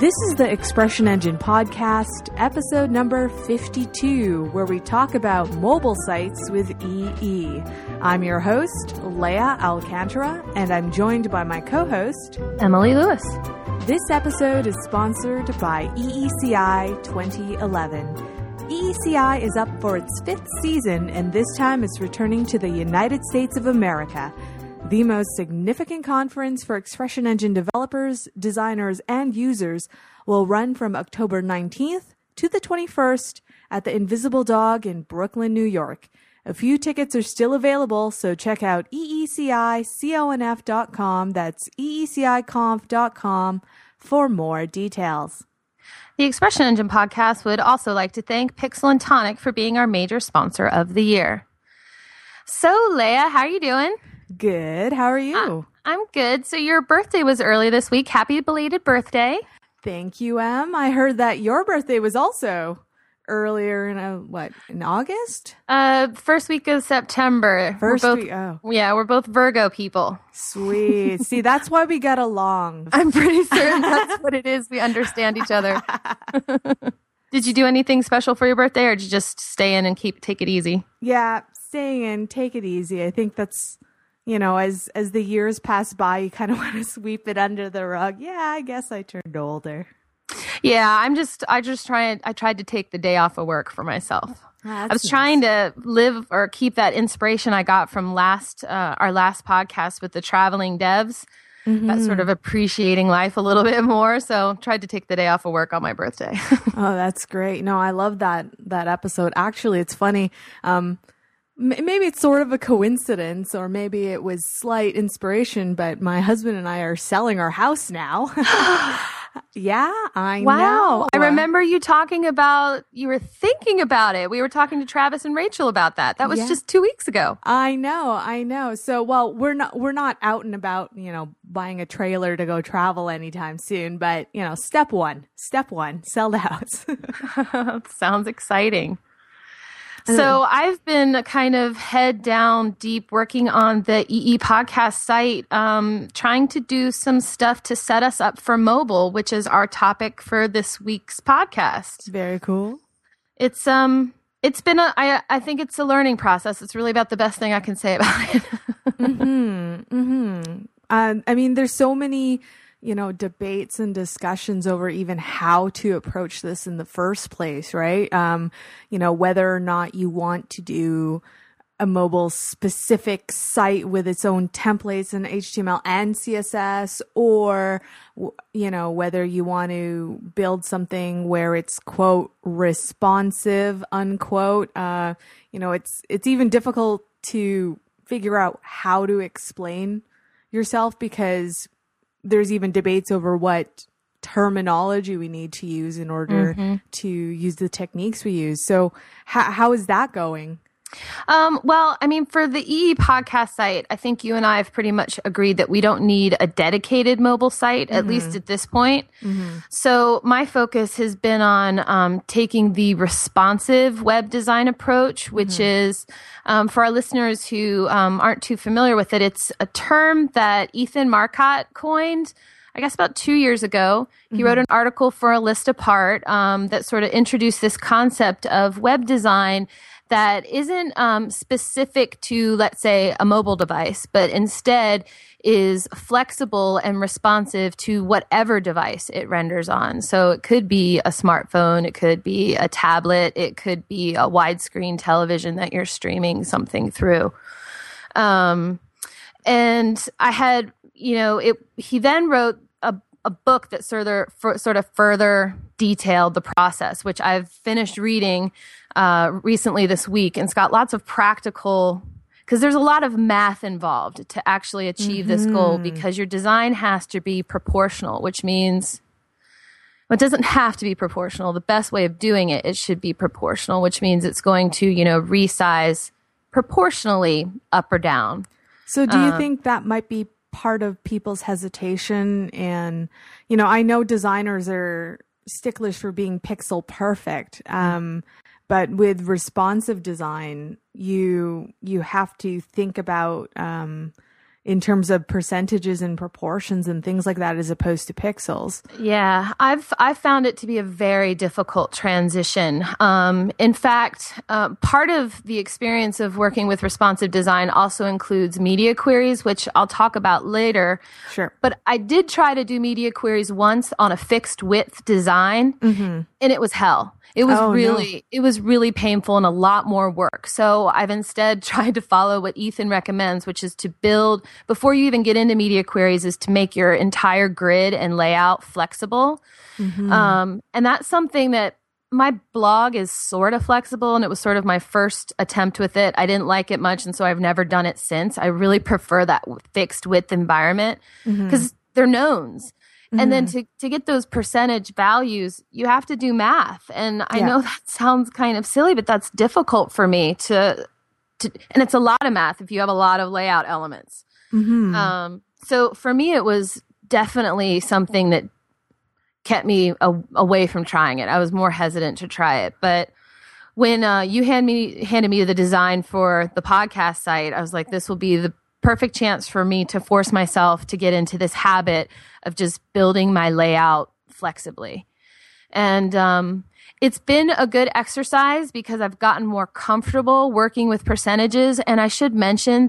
This is the Expression Engine Podcast, episode number 52, where we talk about mobile sites with EE. I'm your host, Leah Alcantara, and I'm joined by my co-host, Emily Lewis. This episode is sponsored by EECI 2011. EECI is up for its 5th season, and this time it's returning to the United States of America. The most significant conference for Expression Engine developers, designers, and users will run from October 19th to the 21st at the Invisible Dog in Brooklyn, New York. A few tickets are still available, so check out eeciconf.com. That's eeciconf.com for more details. The Expression Engine Podcast would also like to thank Pixel and Tonic for being our major sponsor of the year. So, Leah, how are you doing? Good. How are you? I'm good. So your birthday was early this week. Happy belated birthday. Thank you, Em. I heard that your birthday was also earlier in in August? First week of September. Week. Yeah, we're both Virgo people. Sweet. See, that's why we get along. I'm pretty certain that's what it is. We understand each other. Did you do anything special for your birthday, or did you just stay in and take it easy? Yeah, staying in, take it easy. I think that's, as the years pass by, you kind of want to sweep it under the rug. Yeah, I guess I turned older. Yeah, I tried to take the day off of work for myself. I was trying to live or keep that inspiration I got from our last podcast with the traveling devs, that sort of appreciating life a little bit more. So tried to take the day off of work on my birthday. Oh, that's great. No, I love that episode. Actually, it's funny. Maybe it's sort of a coincidence, or maybe it was slight inspiration, but my husband and I are selling our house now. Yeah, I know. Wow. I remember you were thinking about it. We were talking to Travis and Rachel about that. That was just 2 weeks ago. I know. So, we're not out and about, buying a trailer to go travel anytime soon, but, step one, sell the house. Sounds exciting. So I've been kind of head down deep working on the EE podcast site, trying to do some stuff to set us up for mobile, which is our topic for this week's podcast. Very cool. It's been I think it's a learning process. It's really about the best thing I can say about it. I mean, there's so many, debates and discussions over even how to approach this in the first place, right? Whether or not you want to do a mobile specific site with its own templates in HTML and CSS, or, whether you want to build something where it's, quote, responsive, unquote. It's even difficult to figure out how to explain yourself, because there's even debates over what terminology we need to use in order to use the techniques we use. So how is that going? Well, I mean, for the EE podcast site, I think you and I have pretty much agreed that we don't need a dedicated mobile site, at least at this point. So my focus has been on taking the responsive web design approach, which is, for our listeners who aren't too familiar with it, it's a term that Ethan Marcotte coined, I guess, about 2 years ago. He wrote an article for A List Apart that sort of introduced this concept of web design that isn't specific to, let's say, a mobile device, but instead is flexible and responsive to whatever device it renders on. So it could be a smartphone, it could be a tablet, it could be a widescreen television that you're streaming something through. And I had, he then wrote a book that sort of further detailed the process, which I've finished reading recently this week. And it's got lots of practical, because there's a lot of math involved to actually achieve this goal, because your design has to be proportional, which means, well, it doesn't have to be proportional. The best way of doing it, it should be proportional, which means it's going to, resize proportionally up or down. So do you think that might be part of people's hesitation? And, I know designers are sticklers for being pixel perfect. But with responsive design, you have to think about, in terms of percentages and proportions and things like that as opposed to pixels. Yeah, I've found it to be a very difficult transition. In fact, part of the experience of working with responsive design also includes media queries, which I'll talk about later. Sure. But I did try to do media queries once on a fixed width design, and it was hell. It was really painful and a lot more work. So I've instead tried to follow what Ethan recommends, which is to build, before you even get into media queries, is to make your entire grid and layout flexible. And that's something that my blog is sort of flexible, and it was sort of my first attempt with it. I didn't like it much, and so I've never done it since. I really prefer that fixed width environment because they're knowns. And then to get those percentage values, you have to do math. And I know that sounds kind of silly, but that's difficult for me to and it's a lot of math if you have a lot of layout elements. So for me, it was definitely something that kept me away from trying it. I was more hesitant to try it. But when you handed me the design for the podcast site, I was like, this will be the perfect chance for me to force myself to get into this habit of just building my layout flexibly. And it's been a good exercise because I've gotten more comfortable working with percentages. And I should mention,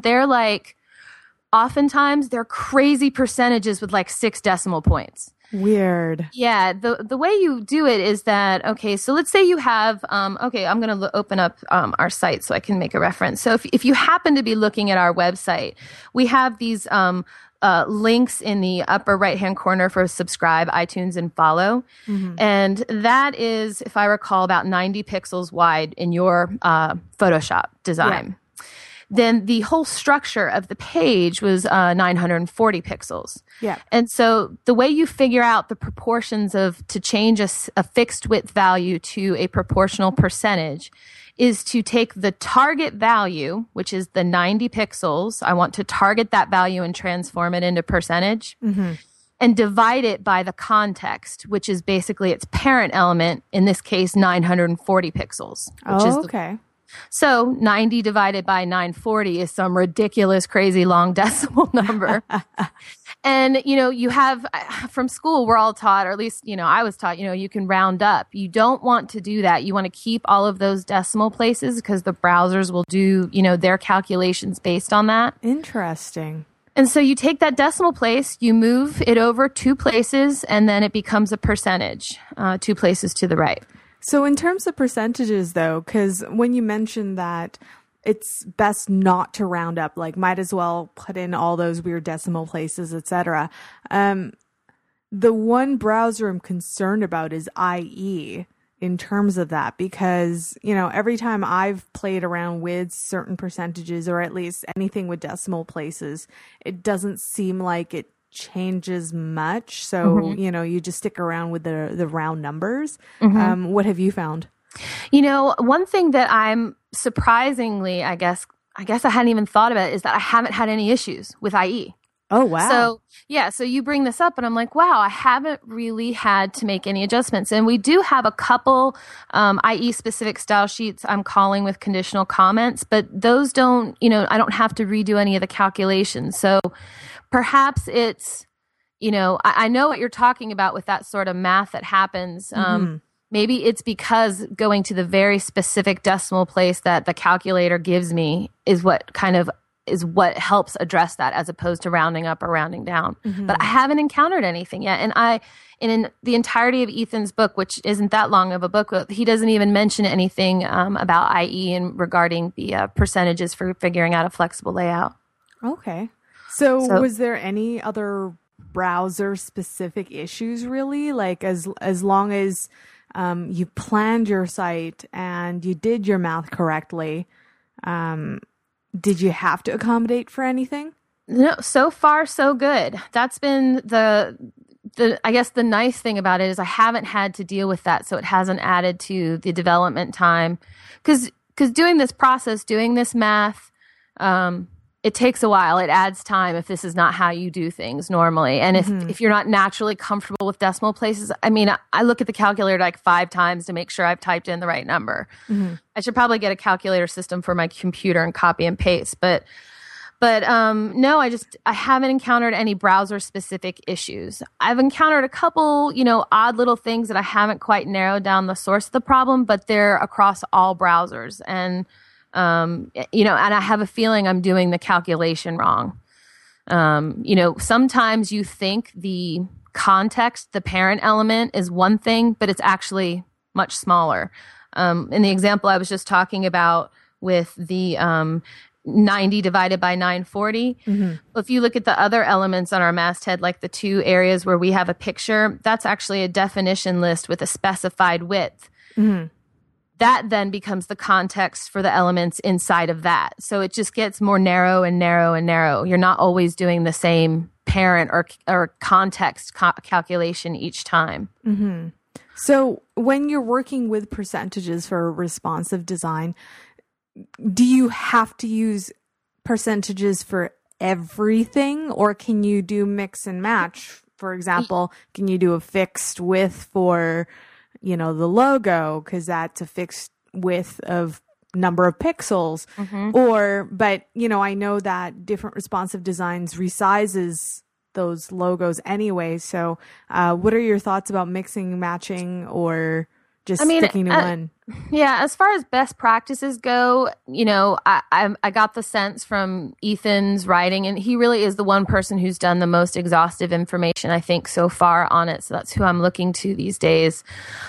oftentimes they're crazy percentages with like 6 decimal points. Weird. Yeah. The way you do it is that, okay, so let's say you have, I'm going to open up our site so I can make a reference. So if you happen to be looking at our website, we have these links in the upper right-hand corner for subscribe, iTunes, and follow. And that is, if I recall, about 90 pixels wide in your Photoshop design. Yeah. Then the whole structure of the page was 940 pixels. Yeah. And so the way you figure out the proportions to change a fixed width value to a proportional percentage is to take the target value, which is the 90 pixels. I want to target that value and transform it into percentage. And divide it by the context, which is basically its parent element, in this case, 940 pixels. Okay. So 90 divided by 940 is some ridiculous, crazy long decimal number. And, you have, from school, we're all taught, or at least, I was taught, you can round up. You don't want to do that. You want to keep all of those decimal places because the browsers will do, their calculations based on that. Interesting. And so you take that decimal place, you move it over 2 places, and then it becomes a percentage, 2 places to the right. So in terms of percentages, though, because when you mentioned that it's best not to round up, like might as well put in all those weird decimal places, etc. The one browser I'm concerned about is IE in terms of that, because, every time I've played around with certain percentages, or at least anything with decimal places, it doesn't seem like it changes much. So, you just stick around with the round numbers. What have you found? One thing that I'm surprisingly, I guess I hadn't even thought about it, is that I haven't had any issues with IE. Oh, wow. So you bring this up and I'm like, wow, I haven't really had to make any adjustments. And we do have a couple IE specific style sheets I'm calling with conditional comments, but those don't, I don't have to redo any of the calculations. So perhaps it's, I know what you're talking about with that sort of math that happens. Maybe it's because going to the very specific decimal place that the calculator gives me is what helps address that, as opposed to rounding up or rounding down. But I haven't encountered anything yet. And in the entirety of Ethan's book, which isn't that long of a book, he doesn't even mention anything about IE and regarding the percentages for figuring out a flexible layout. Okay. So was there any other browser specific issues, really? Like as long as you planned your site and you did your math correctly, did you have to accommodate for anything? No, so far so good. That's been the I guess the nice thing about it is I haven't had to deal with that, so it hasn't added to the development time. Because doing this process, doing this math, it takes a while. It adds time if this is not how you do things normally. And if you're not naturally comfortable with decimal places, I look at the calculator like 5 times to make sure I've typed in the right number. I should probably get a calculator system for my computer and copy and paste. But But no, I haven't encountered any browser specific issus. I've encountered a couple, odd little things that I haven't quite narrowed down the source of the problem, but they're across all browsers. And, and I have a feeling I'm doing the calculation wrong. Sometimes you think the context, the parent element is one thing, but it's actually much smaller. In the example I was just talking about with the 90 divided by 940. If you look at the other elements on our masthead, like the two areas where we have a picture, that's actually a definition list with a specified width. That then becomes the context for the elements inside of that. So it just gets more narrow and narrow and narrow. You're not always doing the same parent or context calculation each time. So when you're working with percentages for responsive design, do you have to use percentages for everything, or can you do mix and match? For example, can you do a fixed width for, the logo, because that's a fixed width of number of pixels? But I know that different responsive designs resizes those logos anyway. So what are your thoughts about mixing and matching, or just sticking to one? Yeah, as far as best practices go, I got the sense from Ethan's writing, and he really is the one person who's done the most exhaustive information, I think, so far on it. So that's who I'm looking to these days.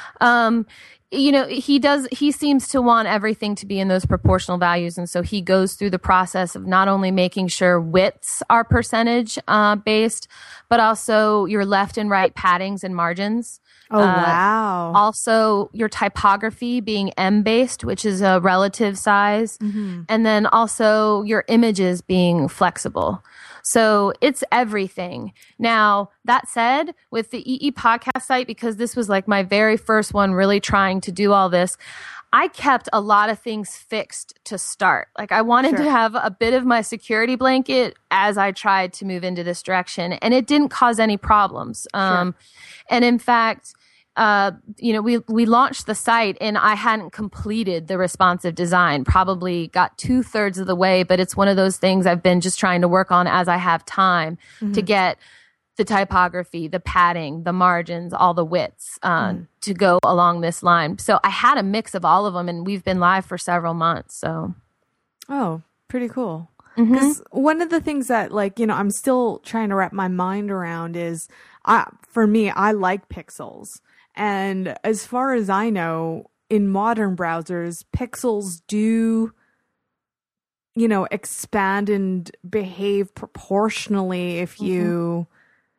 He seems to want everything to be in those proportional values. And so he goes through the process of not only making sure widths are percentage based, but also your left and right paddings and margins. Oh, wow. Also, your typography being M-based, which is a relative size. And then also your images being flexible. So it's everything. Now, that said, with the EE podcast site, because this was like my very first one really trying to do all this, I kept a lot of things fixed to start. Like I wanted to have a bit of my security blanket as I tried to move into this direction, and it didn't cause any problems. And in fact, we launched the site and I hadn't completed the responsive design, probably got 2/3 of the way, but it's one of those things I've been just trying to work on as I have time to get the typography, the padding, the margins, all the widths to go along this line. So I had a mix of all of them, and we've been live for several months. So, oh, pretty cool. Because one of the things that, I'm still trying to wrap my mind around is, for me, I like pixels. And as far as I know, in modern browsers, pixels do, expand and behave proportionally if you,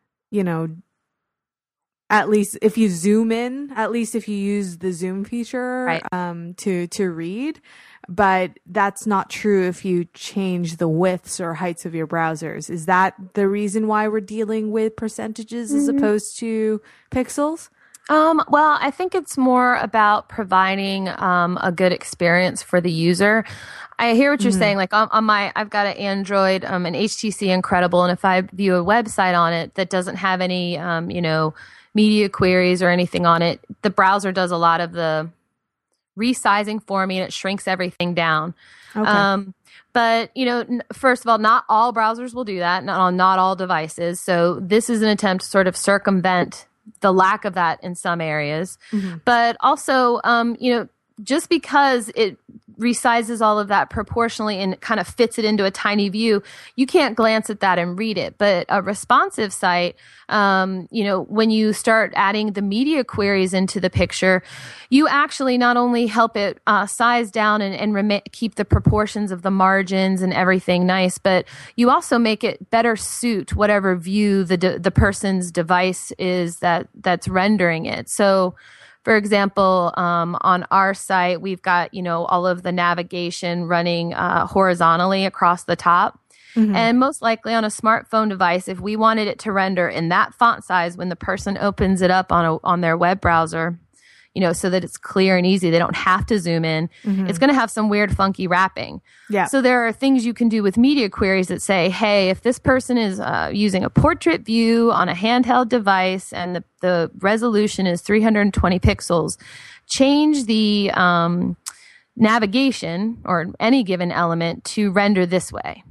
at least if you zoom in, at least if you use the zoom feature to read. But that's not true if you change the widths or heights of your browsers. Is that the reason why we're dealing with percentages as opposed to pixels? Well, I think it's more about providing a good experience for the user. I hear what you're saying. Like on my, I've got an Android, an HTC Incredible, and if I view a website on it that doesn't have any, media queries or anything on it, the browser does a lot of the resizing for me, and it shrinks everything down. Okay. But, first of all, not all browsers will do that, not all devices. So this is an attempt to sort of circumvent the lack of that in some areas. But also, just because it resizes all of that proportionally and kind of fits it into a tiny view, you can't glance at that and read it. But a responsive site, when you start adding the media queries into the picture, you actually not only help it size down and keep the proportions of the margins and everything nice, but you also make it better suit whatever view the person's device is that's rendering it. So, for example, on our site, we've got, all of the navigation running horizontally across the top. And most likely on a smartphone device, if we wanted it to render in that font size when the person opens it up on their web browser, so that it's clear and easy, they don't have to zoom in, it's going to have some weird, funky wrapping. Yeah. So there are things you can do with media queries that say, hey, if this person is using a portrait view on a handheld device and the resolution is 320 pixels, change the navigation or any given element to render this way.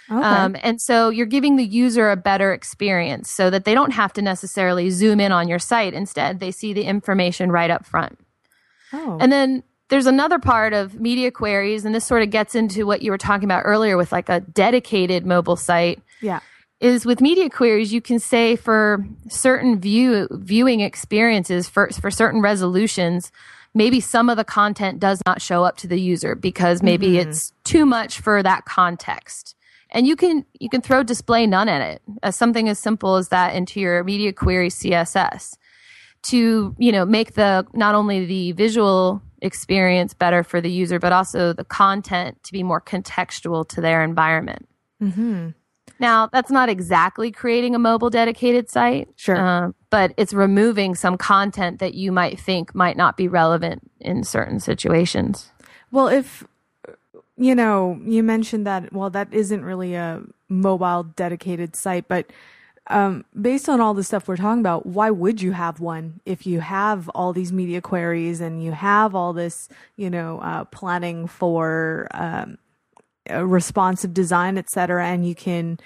Okay. And so you're giving the user a better experience so that they don't have to necessarily zoom in on your site. Instead, they see the information right up front. Oh. And then there's another part of media queries, and this sort of gets into what you were talking about earlier with like a dedicated mobile site. Yeah. Is with media queries, you can say for certain viewing experiences, for certain resolutions, maybe some of the content does not show up to the user because maybe it's too much for that context. And you can throw display none in it, something as simple as that into your media query CSS to, make the not only the visual experience better for the user, but also the content to be more contextual to their environment. Mm-hmm. Now, that's not exactly creating a mobile dedicated site, Sure. but it's removing some content that you might think might not be relevant in certain situations. Well, if, you mentioned that, well, that isn't really a mobile dedicated site, but based on all the stuff we're talking about, why would you have one if you have all these media queries and you have all this, planning for responsive design, et cetera, and you can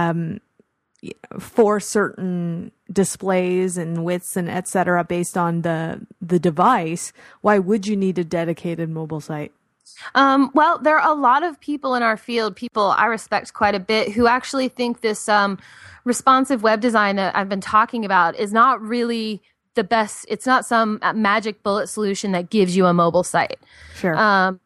for certain displays and widths and et cetera based on the device, why would you need a dedicated mobile site? Well, there are a lot of people in our field, people I respect quite a bit, who actually think this responsive web design that I've been talking about is not really the best. It's not some magic bullet solution that gives you a mobile site. Sure.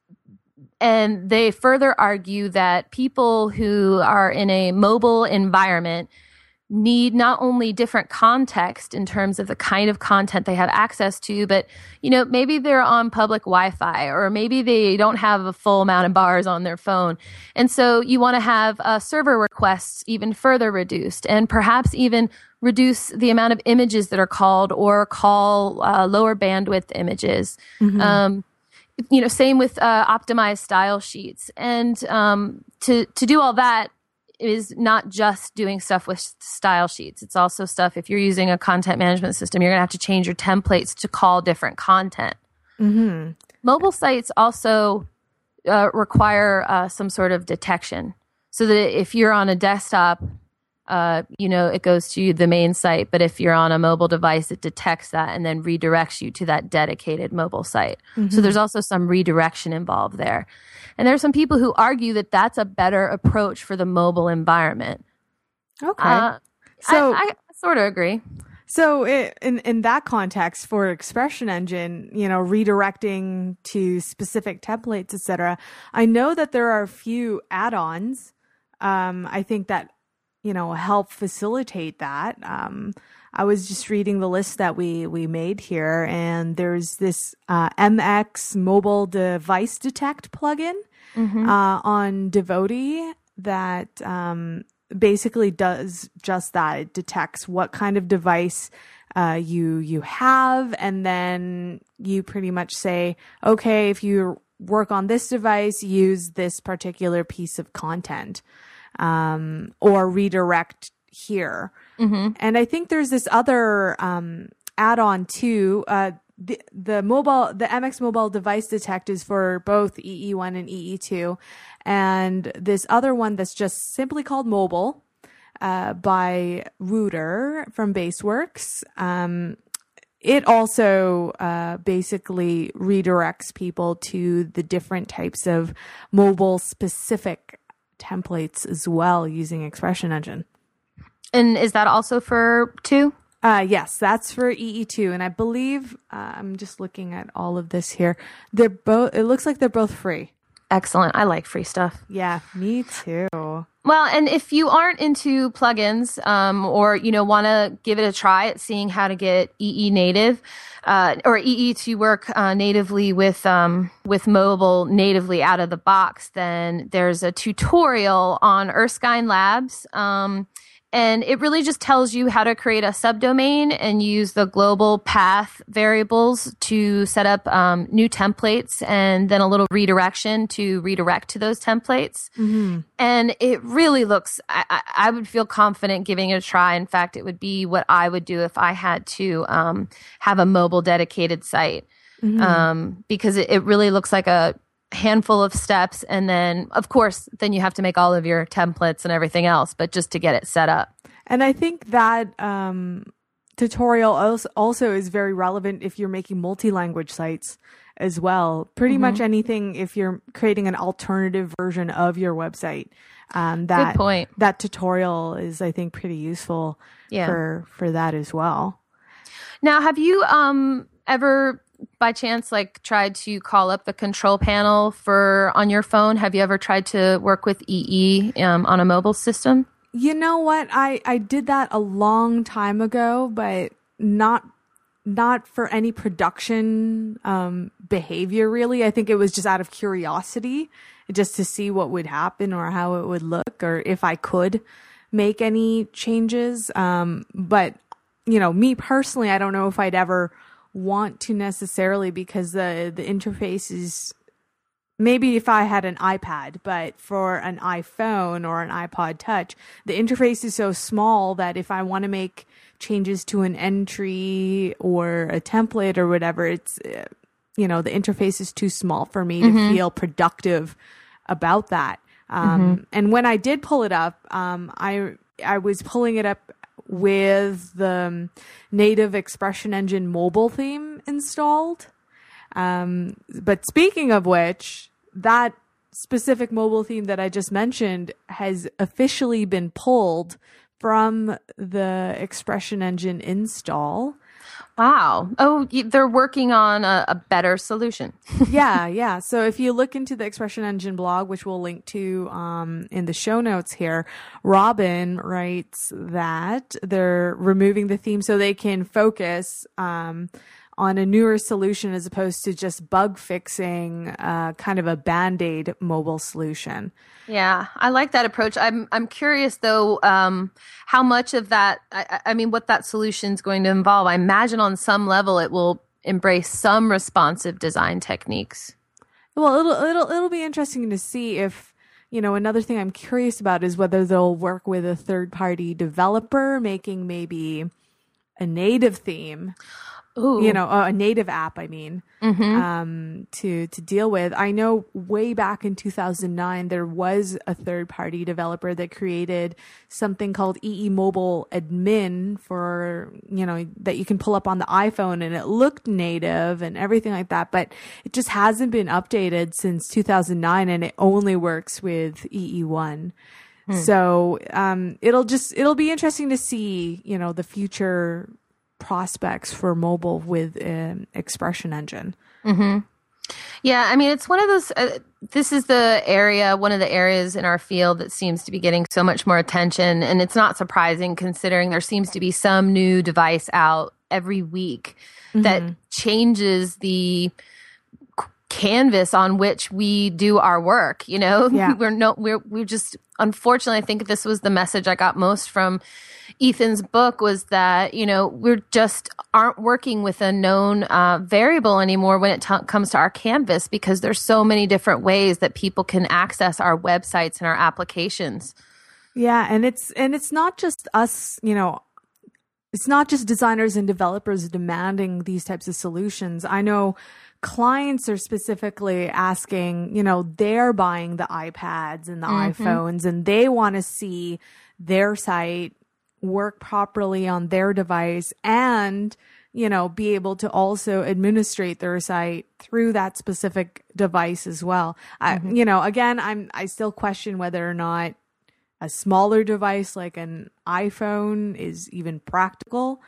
And they further argue that people who are in a mobile environment need not only different context in terms of the kind of content they have access to, but, maybe they're on public Wi-Fi or maybe they don't have a full amount of bars on their phone. And so you want to have server requests even further reduced and perhaps even reduce the amount of images that are called or call lower bandwidth images. Mm-hmm. Same with optimized style sheets. And to do all that is not just doing stuff with style sheets. It's also stuff, if you're using a content management system, you're going to have to change your templates to call different content. Mm-hmm. Mobile sites also require some sort of detection. So that if you're on a desktop, it goes to the main site. But if you're on a mobile device, it detects that and then redirects you to that dedicated mobile site. Mm-hmm. So there's also some redirection involved there. And there are some people who argue that that's a better approach for the mobile environment. Okay. So I sort of agree. So in that context, for Expression Engine, redirecting to specific templates, etc., I know that there are a few add-ons. I think that help facilitate that. I was just reading the list that we made here, and there's this MX Mobile Device Detect plugin on Devotee that basically does just that. It detects what kind of device you have, and then you pretty much say, okay, if you work on this device, use this particular piece of content. Or redirect here. Mm-hmm. And I think there's this other add-on too. The MX Mobile Device Detect is for both EE1 and EE2. And this other one that's just simply called Mobile by Rooter from Baseworks. It also basically redirects people to the different types of mobile-specific templates as well using Expression Engine. And is that also for 2? Yes, that's for EE2, and I believe I'm just looking at all of this here. They're both. It looks like they're both free. Excellent. I like free stuff. Yeah, me too. Well, and if you aren't into plugins, or want to give it a try at seeing how to get EE native, or EE to work natively with mobile natively out of the box, then there's a tutorial on Erskine Labs. And it really just tells you how to create a subdomain and use the global path variables to set up new templates, and then a little redirection to redirect to those templates. Mm-hmm. And it really looks, I would feel confident giving it a try. In fact, it would be what I would do if I had to have a mobile dedicated site. Mm-hmm. Because it really looks like a handful of steps. And then, of course, then you have to make all of your templates and everything else, but just to get it set up. And I think that tutorial also is very relevant if you're making multi-language sites as well. Pretty much anything if you're creating an alternative version of your website. Good point. That tutorial is, I think, pretty useful for that as well. Now, have you ever, by chance, like tried to call up the control panel on your phone? Have you ever tried to work with EE on a mobile system? You know what? I did that a long time ago, but not for any production behavior, really. I think it was just out of curiosity, just to see what would happen or how it would look, or if I could make any changes. But, me personally, I don't know if I'd ever want to necessarily, because the interface is, maybe if I had an iPad, but for an iPhone or an iPod Touch, the interface is so small that if I want to make changes to an entry or a template or whatever, it's, the interface is too small for me to feel productive about that. And when I did pull it up, I was pulling it up with the native Expression Engine mobile theme installed. But speaking of which, that specific mobile theme that I just mentioned has officially been pulled from the Expression Engine install. Wow. Oh, they're working on a better solution. Yeah. So if you look into the Expression Engine blog, which we'll link to in the show notes here, Robin writes that they're removing the theme so they can focus on a newer solution as opposed to just bug fixing kind of a Band-Aid mobile solution. Yeah, I like that approach. I'm curious though, how much of that, I mean, what that solution is going to involve. I imagine on some level it will embrace some responsive design techniques. Well, it'll be interesting to see if, another thing I'm curious about is whether they'll work with a third-party developer making maybe a native theme. Ooh. A native app, I mean, to deal with. I know way back in 2009, there was a third-party developer that created something called EE Mobile Admin for, that you can pull up on the iPhone, and it looked native and everything like that, but it just hasn't been updated since 2009, and it only works with EE1. So it'll be interesting to see, the future prospects for mobile with Expression Engine. Yeah, I mean, it's one of those, this is one of the areas in our field that seems to be getting so much more attention. And it's not surprising considering there seems to be some new device out every week that changes the canvas on which we do our work. Yeah. We're just, unfortunately, I think this was the message I got most from Ethan's book, was that, we're just aren't working with a known variable anymore when it comes to our canvas, because there's so many different ways that people can access our websites and our applications. Yeah. And it's not just us, it's not just designers and developers demanding these types of solutions. I know clients are specifically asking, they're buying the iPads and the iPhones, and they want to see their site work properly on their device and, be able to also administrate their site through that specific device as well. Again, I still question whether or not a smaller device like an iPhone is even practical.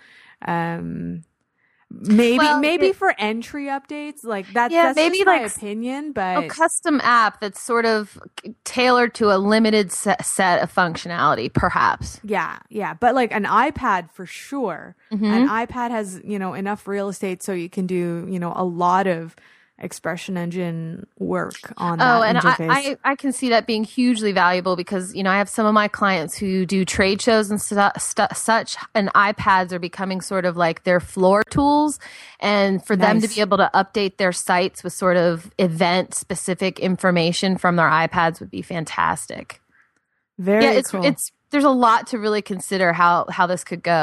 Maybe for entry updates, like that's maybe just my opinion, but a custom app that's sort of tailored to a limited set of functionality, perhaps. Yeah. But like an iPad for sure. An iPad has, enough real estate so you can do, a lot of Expression Engine work on that interface. I can see that being hugely valuable because, I have some of my clients who do trade shows and such, and iPads are becoming sort of like their floor tools. And for them to be able to update their sites with sort of event-specific information from their iPads would be fantastic. Very cool. There's a lot to really consider how this could go.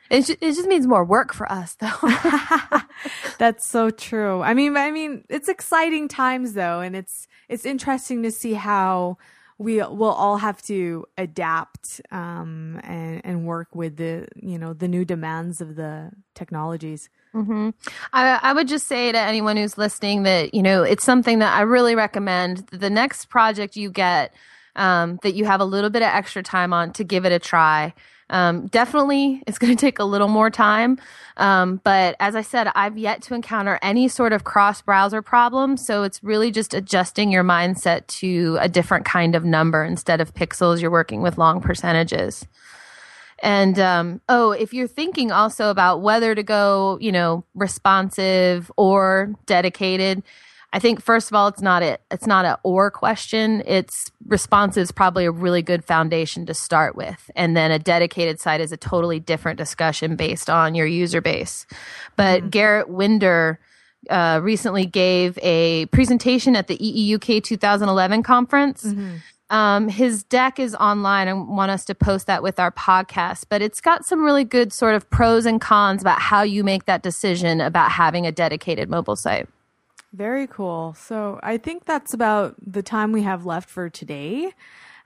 It just means more work for us, though. That's so true. I mean, it's exciting times though, and it's interesting to see how we will all have to adapt and work with the new demands of the technologies. Mm-hmm. I would just say to anyone who's listening that it's something that I really recommend. The next project you get that you have a little bit of extra time on, to give it a try. Definitely it's going to take a little more time. But as I said, I've yet to encounter any sort of cross-browser problem. So it's really just adjusting your mindset to a different kind of number. Instead of pixels, you're working with long percentages. And, if you're thinking also about whether to go, responsive or dedicated, I think first of all, it's not an or question. It's responsive is probably a really good foundation to start with. And then a dedicated site is a totally different discussion based on your user base. But Garrett Winder recently gave a presentation at the EEUK 2011 conference. His deck is online. I want us to post that with our podcast, but it's got some really good sort of pros and cons about how you make that decision about having a dedicated mobile site. Very cool. So I think that's about the time we have left for today.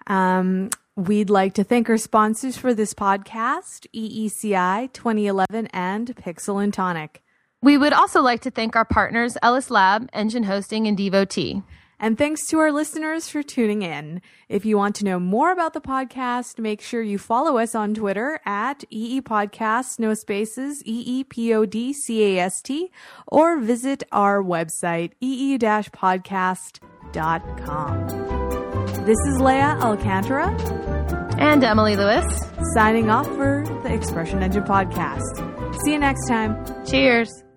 We'd like to thank our sponsors for this podcast, EECI 2011 and Pixel and Tonic. We would also like to thank our partners, Ellis Lab, Engine Hosting, and Devotee. And thanks to our listeners for tuning in. If you want to know more about the podcast, make sure you follow us on Twitter at EEPodcast, no spaces, EEPODCAST, or visit our website, ee-podcast.com. This is Leah Alcantara. And Emily Lewis. Signing off for the Expression Engine Podcast. See you next time. Cheers.